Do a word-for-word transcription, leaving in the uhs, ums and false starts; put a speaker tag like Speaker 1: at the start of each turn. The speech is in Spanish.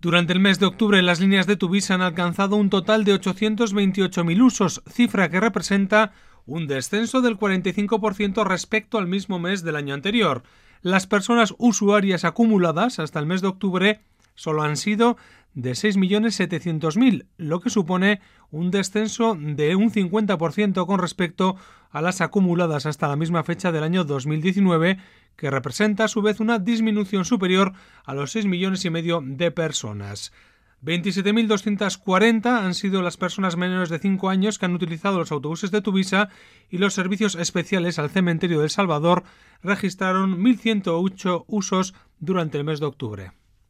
Speaker 1: Durante el mes de octubre, las líneas de Tuvisa han alcanzado un total de ochocientos veintiocho mil usos, cifra que representa un descenso del cuarenta y cinco por ciento respecto al mismo mes del año anterior. Las personas usuarias acumuladas hasta el mes de octubre solo han sido de seis millones setecientos mil, lo que supone un descenso de un cincuenta por ciento con respecto a las acumuladas hasta la misma fecha del año dos mil diecinueve, que representa a su vez una disminución superior a los seis millones y medio de personas. veintisiete mil doscientos cuarenta han sido las personas menores de cinco años que han utilizado los autobuses de Tuvisa, y los servicios especiales al cementerio del Salvador registraron mil ciento ocho usos durante el mes de octubre.